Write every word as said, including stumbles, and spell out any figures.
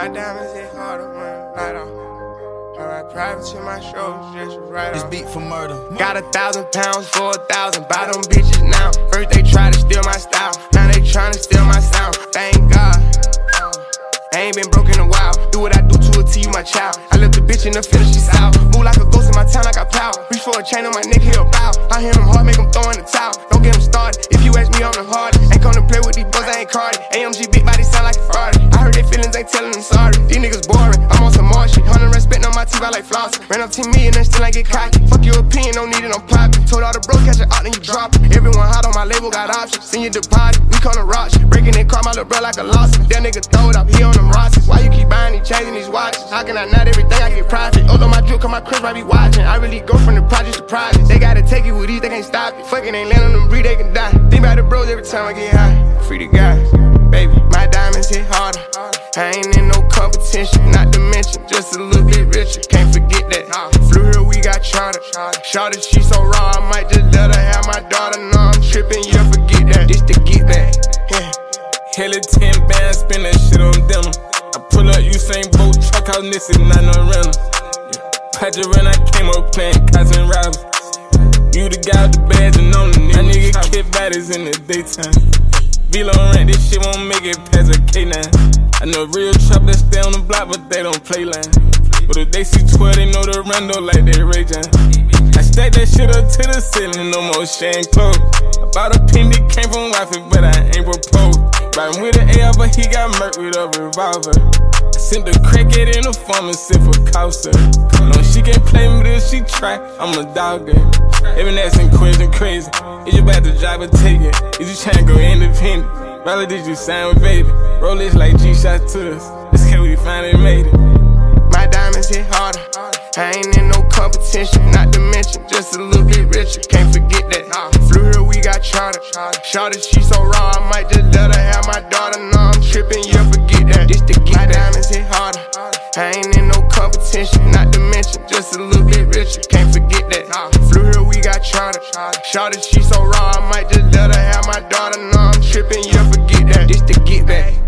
My diamonds hit harder when the light off. I ride private to my shows, just right This off. beat for murder. Got a thousand pounds for a thousand. Buy them bitches now. First they try to steal my style. Now they tryna steal my sound. Thank God. I ain't been broke in a while. Do what I do to a T, you my child. I left the bitch in the field, she's out. Move like a ghost in my town, I got power. Reach for a chain on my neck, he'll bow. I hear him hard, make him throw in the towel. Don't get him started. If you ask me, I'm the hardest. Ain't come to play with these boys, I ain't carded. A M G big body sound like a Ferrari. I heard they feelings, ain't telling them sorry. These niggas boring, I'm on some more shit. Hundred respect on my teeth, I like floss. Ran up ten million and still ain't get cocky. Fuck your opinion, don't need it, I'm poppin'. Told all the bros, catch it out, then you drop it. Everyone hot on my label, got options. Send you deposit, we come to rock shit. Breaking that car, my little bro like a loss. That nigga throw it up, he on them Rosses. Why you keep buying these chains and these watches? How can I not everything I get profit? Although my drip, cause my Chris might be watching. I really go from the projects to projects. They gotta take it with ease, they can't stop it. Fucking ain't land on them breed, they can die. Think about the bros every time I get high. Free the guys, baby. My diamonds hit harder. I ain't in no competition, not to mention just a little bit richer. Can't forget that. Flew here, we got charter. Shawty, she so raw, I might just let her have my daughter. No, I'm tripping, yeah, forget that. This to get back. Yeah. Hella ten bands, spin that shit on denim. I pull up Usain Bolt, truck out Nissan, not no rental. Patrick when I came up playing cots and robbers. You the guy with the badge and on the nigga. That nigga kid baddies in the daytime. V-Lo rent, this shit won't make it past a K nine. I know real trappers stay on the block, but they don't play line. But if they see twelve, they know the rando like they Ray J. I stack that shit up to the ceiling, no more shame clothes. I bought a pin that came from wifey, but I ain't proposed. Riding with an A R, but he got murked with a revolver. I sent the crackhead in the pharmacy for Causa. No, she can't play me till she try, I'm a dogger. Every asking question crazy. Is you about to drive or take it? Is you trying to go independent? Rather did you sign with baby? Roll this like G-Shot to us. This kid we finally made it. My diamonds hit harder. I ain't in no competition, not to mention just a little bit richer. Can't forget that. Flew here, we got charter. Shawty, she so raw, I might just let her have my daughter. No, I'm tripping, yeah, forget that. This to get my diamonds hit harder. I ain't in no competition, not to mention just a little bit richer. Can't forget that. Flew here, we got charter. Shawty, she so raw, I might just let her have my daughter. No, I'm tripping, yeah, forget that. This to get back.